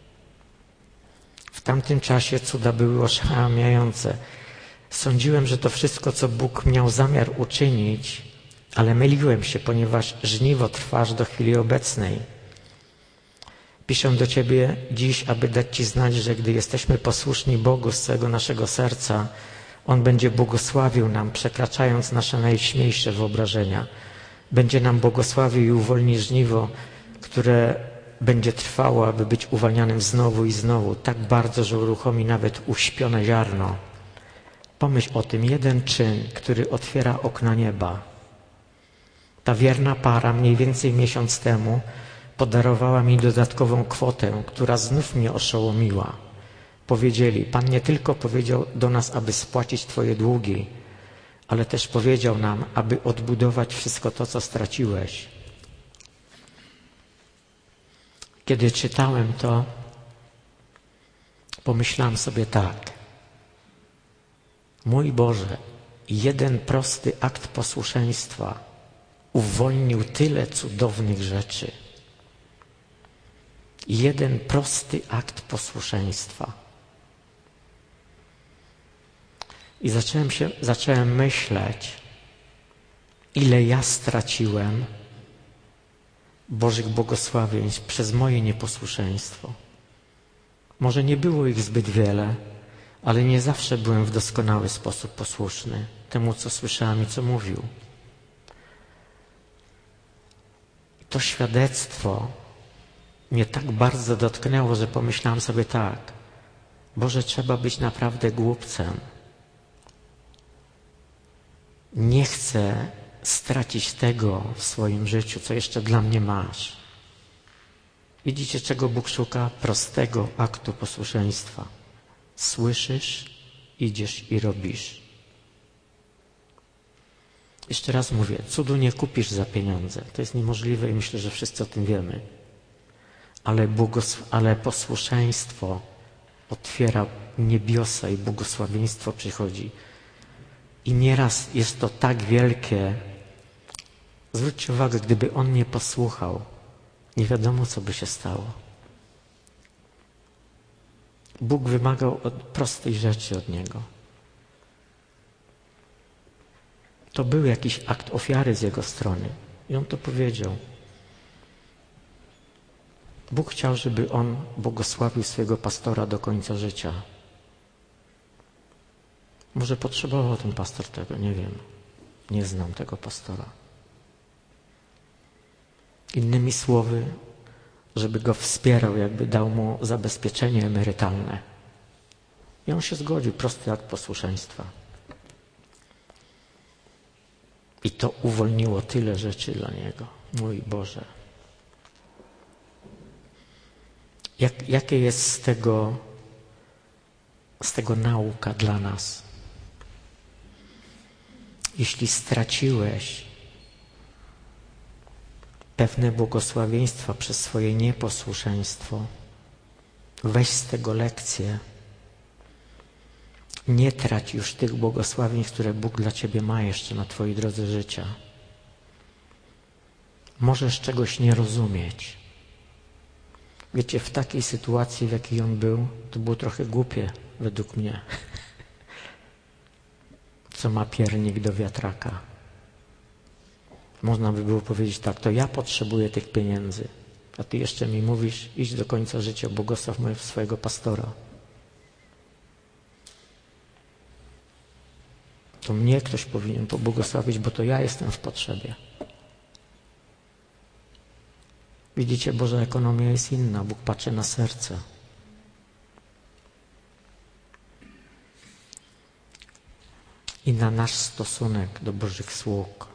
[SPEAKER 1] W tamtym czasie cuda były oszałamiające. Sądziłem, że to wszystko, co Bóg miał zamiar uczynić, ale myliłem się, ponieważ żniwo trwa aż do chwili obecnej. Piszę do Ciebie dziś, aby dać Ci znać, że gdy jesteśmy posłuszni Bogu z całego naszego serca, On będzie błogosławił nam, przekraczając nasze najśmielsze wyobrażenia. Będzie nam błogosławił i uwolni żniwo, które będzie trwało, aby być uwalnianym znowu i znowu, tak bardzo, że uruchomi nawet uśpione ziarno. Pomyśl o tym, jeden czyn, który otwiera okna nieba. Ta wierna para mniej więcej miesiąc temu podarowała mi dodatkową kwotę, która znów mnie oszołomiła. Powiedzieli, Pan nie tylko powiedział do nas, aby spłacić Twoje długi, ale też powiedział nam, aby odbudować wszystko to, co straciłeś. Kiedy czytałem to, pomyślałem sobie tak. Mój Boże, jeden prosty akt posłuszeństwa uwolnił tyle cudownych rzeczy. Jeden prosty akt posłuszeństwa. I zacząłem się, zacząłem myśleć, ile ja straciłem Bożych błogosławieństw przez moje nieposłuszeństwo. Może nie było ich zbyt wiele, ale nie zawsze byłem w doskonały sposób posłuszny temu, co słyszałem i co mówił. To świadectwo mnie tak bardzo dotknęło, że pomyślałem sobie tak, Boże, trzeba być naprawdę głupcem. Nie chcę stracić tego w swoim życiu, co jeszcze dla mnie masz. Widzicie, czego Bóg szuka? Prostego aktu posłuszeństwa. Słyszysz, idziesz i robisz. Jeszcze raz mówię, cudu nie kupisz za pieniądze. To jest niemożliwe i myślę, że wszyscy o tym wiemy. Ale, błogosł- ale posłuszeństwo otwiera niebiosa i błogosławieństwo przychodzi. I nieraz jest to tak wielkie. Zwróćcie uwagę, gdyby on nie posłuchał, nie wiadomo, co by się stało. Bóg wymagał od prostej rzeczy od niego. To był jakiś akt ofiary z jego strony. I on to powiedział. Bóg chciał, żeby on błogosławił swojego pastora do końca życia. Może potrzebował ten pastor tego, nie wiem. Nie znam tego pastora. Innymi słowy, żeby go wspierał, jakby dał mu zabezpieczenie emerytalne. I on się zgodził, prosty akt posłuszeństwa. I to uwolniło tyle rzeczy dla niego. Mój Boże. Jak, jakie jest z tego, z tego nauka dla nas? Jeśli straciłeś pewne błogosławieństwa przez swoje nieposłuszeństwo, weź z tego lekcję. Nie trać już tych błogosławieństw, które Bóg dla Ciebie ma jeszcze na Twojej drodze życia. Możesz czegoś nie rozumieć. Wiecie, w takiej sytuacji, w jakiej on był, to było trochę głupie, według mnie. Co ma piernik do wiatraka? Można by było powiedzieć tak, to ja potrzebuję tych pieniędzy, a Ty jeszcze mi mówisz, idź do końca życia, błogosław mojego swojego pastora. To mnie ktoś powinien pobłogosławić, bo to ja jestem w potrzebie. Widzicie, Boża ekonomia jest inna. Bóg patrzy na serce. I na nasz stosunek do Bożych sług.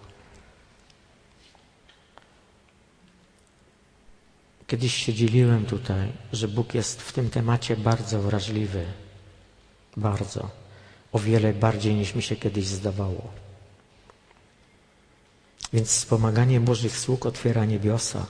[SPEAKER 1] Kiedyś się dzieliłem tutaj, że Bóg jest w tym temacie bardzo wrażliwy. Bardzo. O wiele bardziej niż mi się kiedyś zdawało. Więc wspomaganie Bożych sług otwiera niebiosa.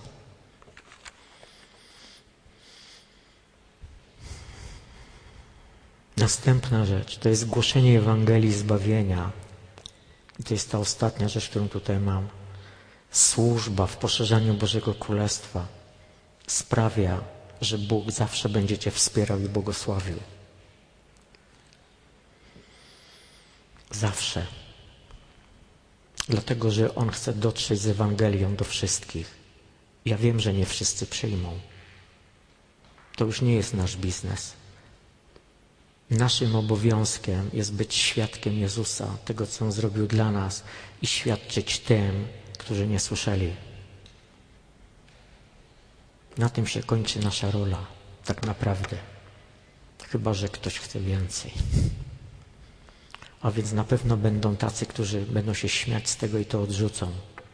[SPEAKER 1] Następna rzecz to jest głoszenie Ewangelii zbawienia. I to jest ta ostatnia rzecz, którą tutaj mam. Służba w poszerzaniu Bożego Królestwa sprawia, że Bóg zawsze będzie Cię wspierał i błogosławił. Zawsze. Dlatego, że On chce dotrzeć z Ewangelią do wszystkich. Ja wiem, że nie wszyscy przyjmą. To już nie jest nasz biznes. Naszym obowiązkiem jest być świadkiem Jezusa, tego, co On zrobił dla nas i świadczyć tym, którzy nie słyszeli. Na tym się kończy nasza rola, tak naprawdę. Chyba że ktoś chce więcej. A więc na pewno będą tacy, którzy będą się śmiać z tego i to odrzucą.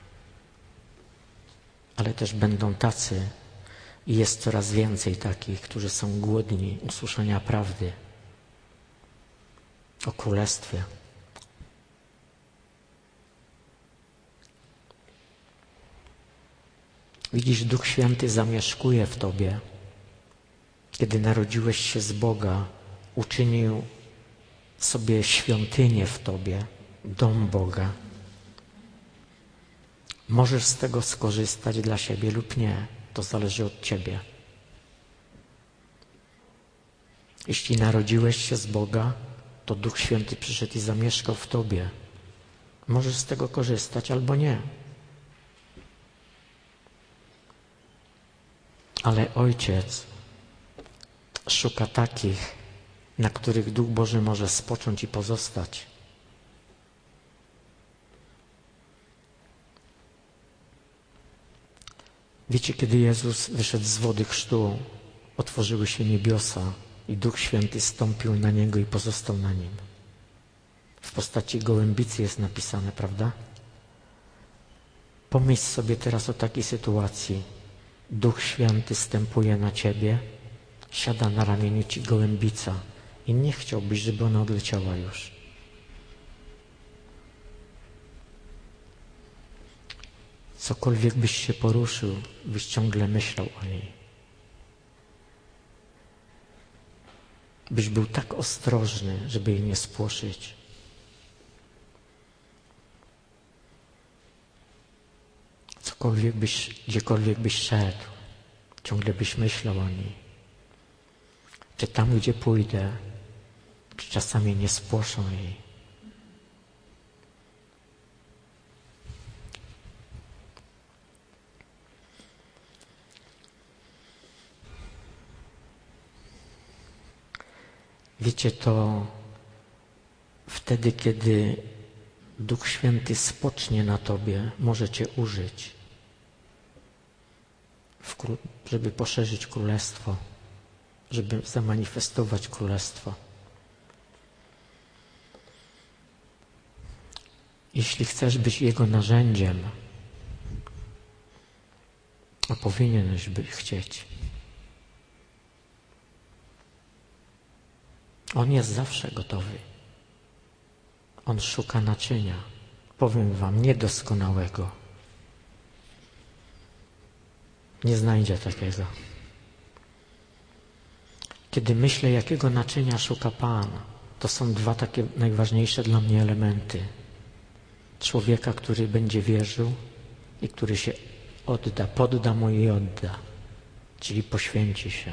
[SPEAKER 1] Ale też będą tacy, i jest coraz więcej takich, którzy są głodni usłyszenia prawdy o Królestwie. Widzisz, Duch Święty zamieszkuje w Tobie. Kiedy narodziłeś się z Boga, uczynił sobie świątynię w Tobie, dom Boga. Możesz z tego skorzystać dla siebie lub nie. To zależy od Ciebie. Jeśli narodziłeś się z Boga, to Duch Święty przyszedł i zamieszkał w Tobie. Możesz z tego korzystać albo nie. Ale Ojciec szuka takich, na których Duch Boży może spocząć i pozostać. Wiecie, kiedy Jezus wyszedł z wody chrztu, otworzyły się niebiosa i Duch Święty stąpił na Niego i pozostał na Nim. W postaci gołębicy jest napisane, prawda? Pomyśl sobie teraz o takiej sytuacji. Duch Święty stępuje na Ciebie, siada na ramieniu Ci gołębica i nie chciałbyś, żeby ona odleciała już. Cokolwiek byś się poruszył, byś ciągle myślał o niej. Byś był tak ostrożny, żeby jej nie spłoszyć. Cokolwiek byś, gdziekolwiek byś szedł, ciągle byś myślał o niej. Czy tam, gdzie pójdę, czy czasami nie spłoszą jej. Wiecie, to wtedy, kiedy Duch Święty spocznie na Tobie, może Cię użyć, żeby poszerzyć Królestwo, żeby zamanifestować Królestwo. Jeśli chcesz być Jego narzędziem, a powinieneś by chcieć, On jest zawsze gotowy. On szuka naczynia. Powiem wam, niedoskonałego. Nie znajdzie takiego. Kiedy myślę, jakiego naczynia szuka Pan, to są dwa takie najważniejsze dla mnie elementy. Człowieka, który będzie wierzył i który się odda, podda Mu i odda, czyli poświęci się.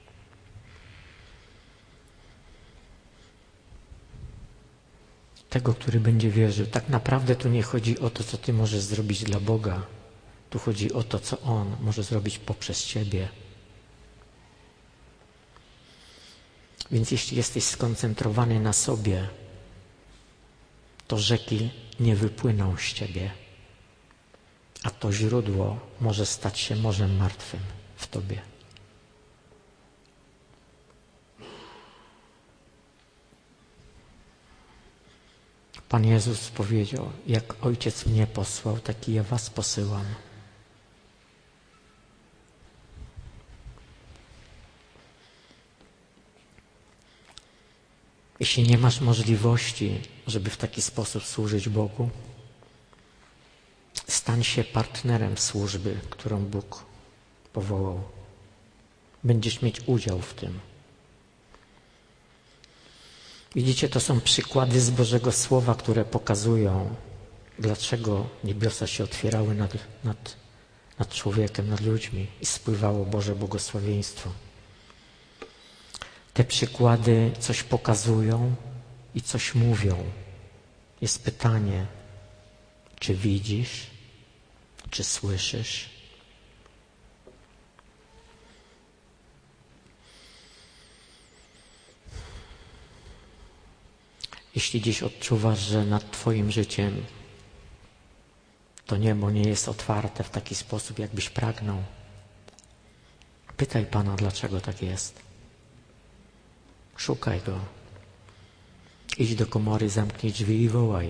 [SPEAKER 1] Tego, który będzie wierzył. Tak naprawdę tu nie chodzi o to, co Ty możesz zrobić dla Boga. Tu chodzi o to, co On może zrobić poprzez Ciebie. Więc jeśli jesteś skoncentrowany na sobie, to rzeki nie wypłyną z Ciebie, a to źródło może stać się morzem martwym w Tobie. Pan Jezus powiedział, jak Ojciec mnie posłał, tak i ja was posyłam. Jeśli nie masz możliwości, żeby w taki sposób służyć Bogu, stań się partnerem służby, którą Bóg powołał. Będziesz mieć udział w tym. Widzicie, to są przykłady z Bożego Słowa, które pokazują, dlaczego niebiosa się otwierały nad, nad, nad człowiekiem, nad ludźmi i spływało Boże błogosławieństwo. Te przykłady coś pokazują i coś mówią. Jest pytanie, czy widzisz, czy słyszysz? Jeśli dziś odczuwasz, że nad Twoim życiem to niebo nie jest otwarte w taki sposób, jakbyś pragnął, pytaj Pana, dlaczego tak jest. Szukaj Go. Idź do komory, zamknij drzwi i wołaj.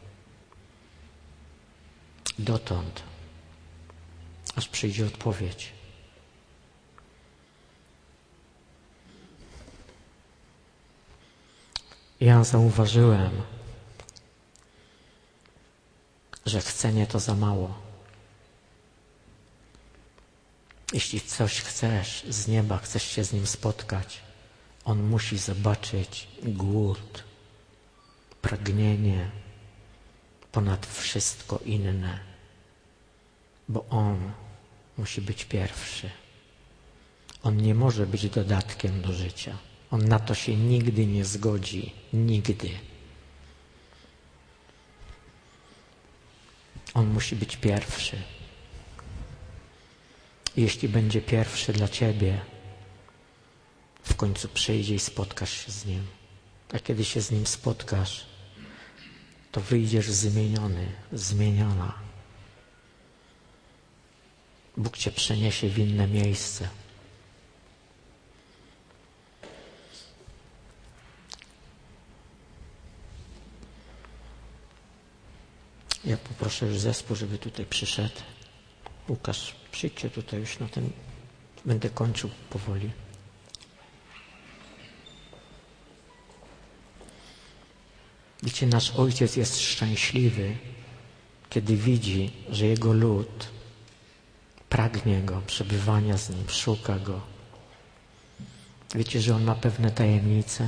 [SPEAKER 1] Dotąd, aż przyjdzie odpowiedź. Ja zauważyłem, że chcenie to za mało. Jeśli coś chcesz z nieba, chcesz się z Nim spotkać, On musi zobaczyć głód, pragnienie ponad wszystko inne, bo On musi być pierwszy. On nie może być dodatkiem do życia. On na to się nigdy nie zgodzi. Nigdy. On musi być pierwszy. Jeśli będzie pierwszy dla Ciebie, w końcu przyjdzie i spotkasz się z Nim. A kiedy się z Nim spotkasz, to wyjdziesz zmieniony, zmieniona. Bóg Cię przeniesie w inne miejsce. Ja poproszę już zespół, żeby tutaj przyszedł. Łukasz, przyjdźcie tutaj już na ten... Będę kończył powoli. Wiecie, nasz Ojciec jest szczęśliwy, kiedy widzi, że Jego lud pragnie Go, przebywania z Nim, szuka Go. Wiecie, że On ma pewne tajemnice?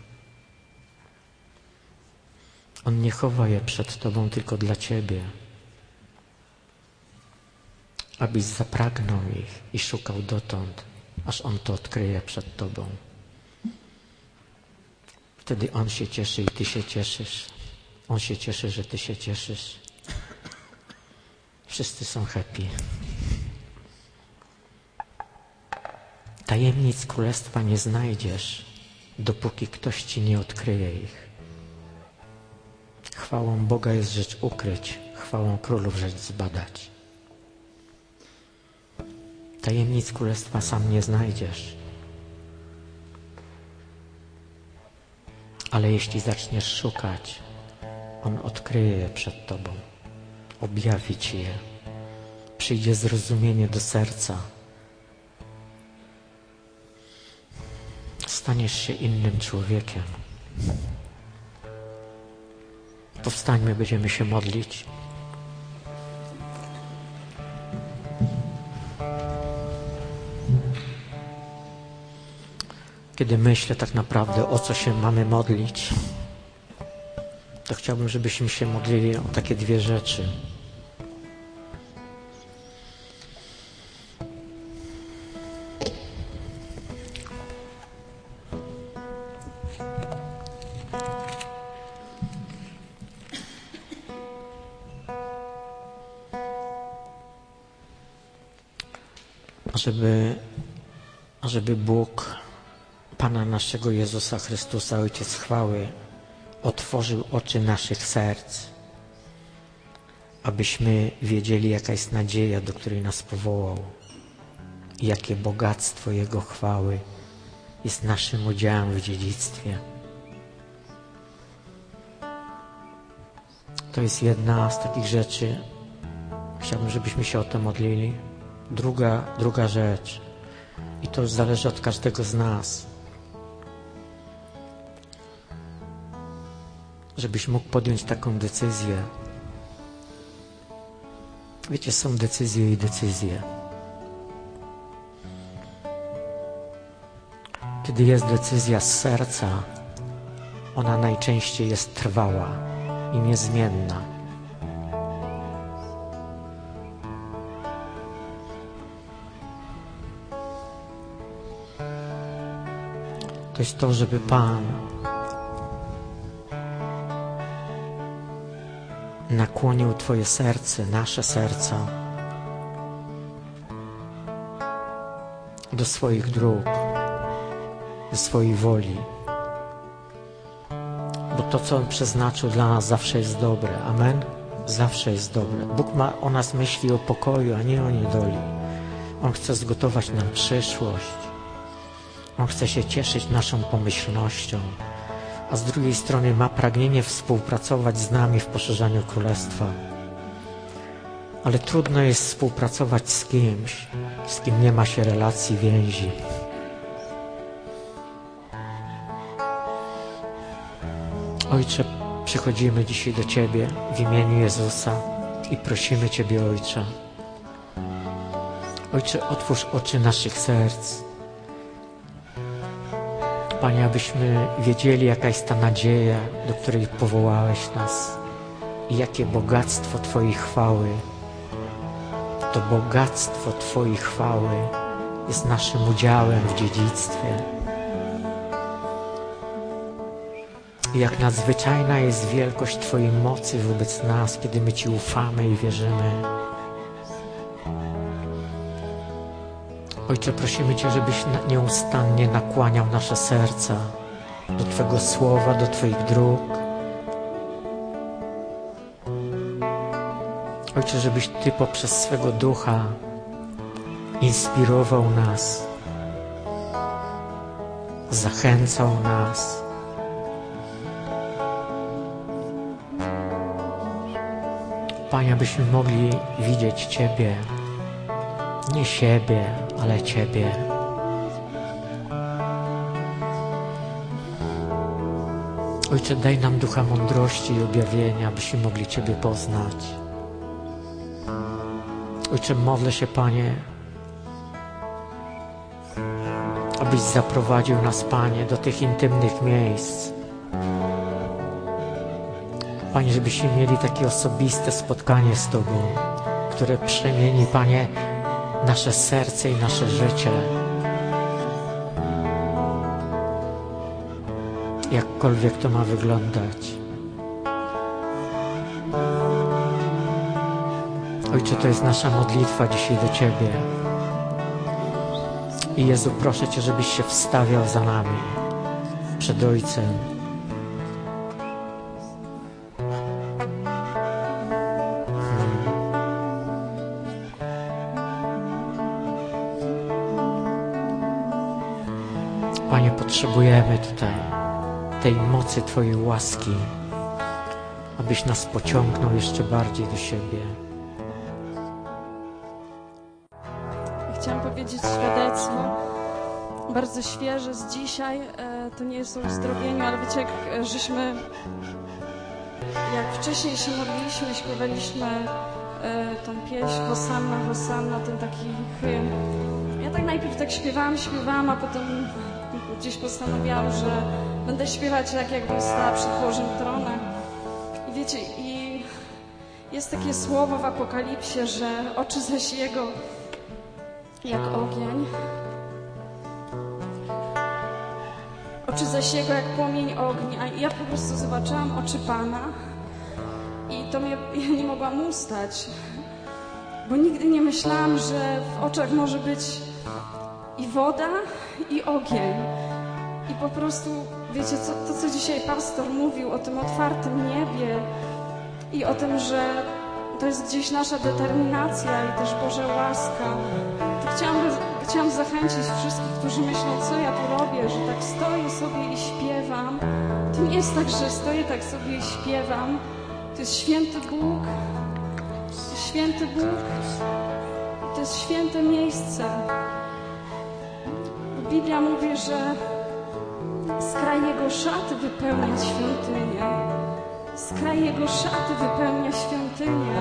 [SPEAKER 1] On nie chowa je przed Tobą tylko dla Ciebie, abyś zapragnął ich i szukał dotąd, aż On to odkryje przed Tobą. Wtedy On się cieszy i Ty się cieszysz. On się cieszy, że Ty się cieszysz. Wszyscy są happy. Tajemnic Królestwa nie znajdziesz, dopóki ktoś Ci nie odkryje ich. Chwałą Boga jest rzecz ukryć, chwałą królów rzecz zbadać. Tajemnic Królestwa sam nie znajdziesz. Ale jeśli zaczniesz szukać, On odkryje je przed Tobą, objawi Ci je, przyjdzie zrozumienie do serca. Staniesz się innym człowiekiem. Powstańmy, będziemy się modlić. Kiedy myślę tak naprawdę, o co się mamy modlić, to chciałbym, żebyśmy się modlili o takie dwie rzeczy. Żeby, żeby Bóg, Pana naszego Jezusa Chrystusa, Ojciec chwały, otworzył oczy naszych serc, abyśmy wiedzieli, jaka jest nadzieja, do której nas powołał i jakie bogactwo Jego chwały jest naszym udziałem w dziedzictwie. To jest jedna z takich rzeczy. Chciałbym, żebyśmy się o to modlili. Druga, druga rzecz, i to zależy od każdego z nas. żebyś mógł podjąć taką decyzję. Wiecie, są decyzje i decyzje. Kiedy jest decyzja z serca, ona najczęściej jest trwała i niezmienna. To jest to, żeby Pan nakłonił Twoje serce, nasze serca do swoich dróg, do swojej woli. Bo to, co On przeznaczył dla nas, zawsze jest dobre. Amen? Zawsze jest dobre. Bóg ma o nas myśli o pokoju, a nie o niedoli. On chce zgotować nam przyszłość. On chce się cieszyć naszą pomyślnością, a z drugiej strony ma pragnienie współpracować z nami w poszerzaniu Królestwa. Ale trudno jest współpracować z kimś, z kim nie ma się relacji, więzi. Ojcze, przychodzimy dzisiaj do Ciebie w imieniu Jezusa i prosimy Ciebie, Ojcze. Ojcze, otwórz oczy naszych serc. Panie, abyśmy wiedzieli, jaka jest ta nadzieja, do której powołałeś nas i jakie bogactwo Twojej chwały. To bogactwo Twojej chwały jest naszym udziałem w dziedzictwie. I jak nadzwyczajna jest wielkość Twojej mocy wobec nas, kiedy my Ci ufamy i wierzymy. Ojcze, prosimy Cię, żebyś nieustannie nakłaniał nasze serca do Twego słowa, do Twoich dróg. Ojcze, żebyś Ty poprzez swego Ducha inspirował nas, zachęcał nas. Panie, abyśmy mogli widzieć Ciebie, nie siebie, ale Ciebie. Ojcze, daj nam ducha mądrości i objawienia, abyśmy mogli Ciebie poznać. Ojcze, modlę się, Panie, abyś zaprowadził nas, Panie, do tych intymnych miejsc. Panie, żebyśmy mieli takie osobiste spotkanie z Tobą, które przemieni, Panie, nasze serce i nasze życie. Jakkolwiek to ma wyglądać. Ojcze, to jest nasza modlitwa dzisiaj do Ciebie. I Jezu, proszę Cię, żebyś się wstawiał za nami, przed Ojcem. Panie, potrzebujemy tutaj tej mocy Twojej łaski, abyś nas pociągnął jeszcze bardziej do siebie.
[SPEAKER 4] Chciałam powiedzieć świadectwo, bardzo świeże z dzisiaj. To nie jest o uzdrowieniu, ale wiecie, jak żeśmy, jak wcześniej się modliliśmy, śpiewaliśmy tą pieśń Hosanna, Hosanna, ten taki hymn. Ja tak najpierw tak śpiewałam, śpiewałam, a potem gdzieś postanowiłam, że będę śpiewać tak, jakbym stała przed Bożym Tronem. I wiecie, i jest takie słowo w Apokalipsie, że oczy zaś Jego jak ogień, oczy zaś Jego jak płomień ognia. I ja po prostu zobaczyłam oczy Pana i to mnie, ja nie mogłam ustać, bo nigdy nie myślałam, że w oczach może być i woda, i ogień. I po prostu, wiecie, co, to co dzisiaj pastor mówił o tym otwartym niebie i o tym, że to jest gdzieś nasza determinacja i też Boża łaska, to chciałam, chciałam zachęcić wszystkich, którzy myślą, co ja tu robię, że tak stoję sobie i śpiewam. To nie jest tak, że stoję tak sobie i śpiewam. To jest święty Bóg. To jest święty Bóg. To jest święte miejsce. Biblia mówi, że z kraju Jego szaty wypełnia świątynię. skraj Jego szaty wypełnia świątynię.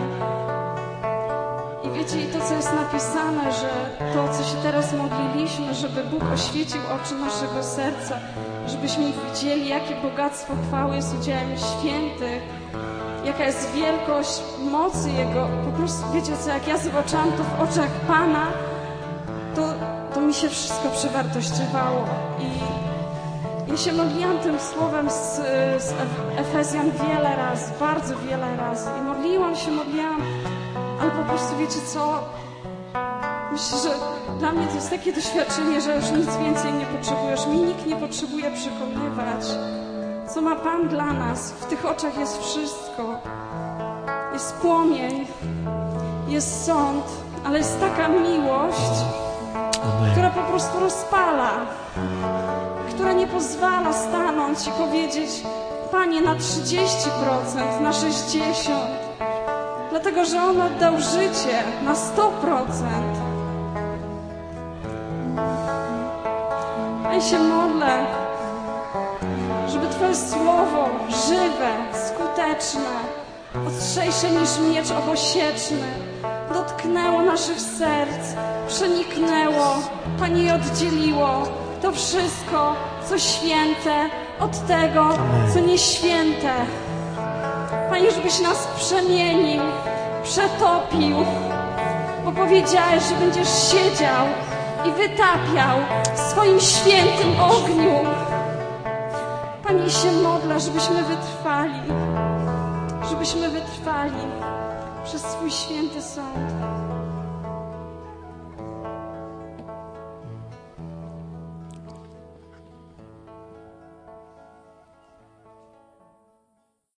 [SPEAKER 4] I wiecie, i to, co jest napisane, że to, co się teraz modliliśmy, żeby Bóg oświecił oczy naszego serca, żebyśmy widzieli, jakie bogactwo chwały jest udziałem świętych, jaka jest wielkość mocy Jego. Po prostu, wiecie co, jak ja zobaczyłam to w oczach Pana, to, to mi się wszystko przewartościowało. I ja się modliłam tym słowem z, z Efezjan wiele razy, bardzo wiele razy. I modliłam się, modliłam, ale po prostu wiecie co? Myślę, że dla mnie to jest takie doświadczenie, że już nic więcej nie potrzebujesz. Mi nikt nie potrzebuje przekonywać, co ma Pan dla nas. W tych oczach jest wszystko. Jest płomień, jest sąd, ale jest taka miłość,
[SPEAKER 1] Amen.
[SPEAKER 4] która po prostu rozpala, która nie pozwala stanąć i powiedzieć: Panie, na trzydzieści procent, na sześćdziesiąt procent. Dlatego, że On oddał życie na sto procent. Ja się modlę, żeby Twoje słowo żywe, skuteczne, ostrzejsze niż miecz obosieczny, dotknęło naszych serc, przeniknęło, Panie, i oddzieliło to wszystko, co święte, od tego,
[SPEAKER 1] Amen.
[SPEAKER 4] co nieświęte. Panie, żebyś nas przemienił, przetopił, bo powiedziałeś, że będziesz siedział i wytapiał w swoim świętym ogniu. Panie, się modlę, żebyśmy wytrwali, żebyśmy wytrwali przez swój święty sąd.